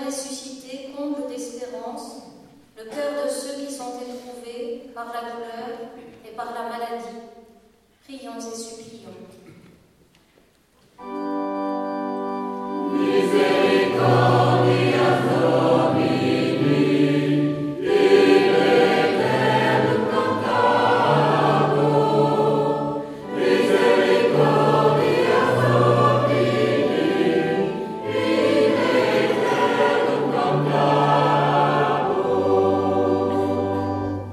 ressuscité comble d'espérance le cœur de ceux qui sont éprouvés par la douleur et par la maladie. Prions et supplions.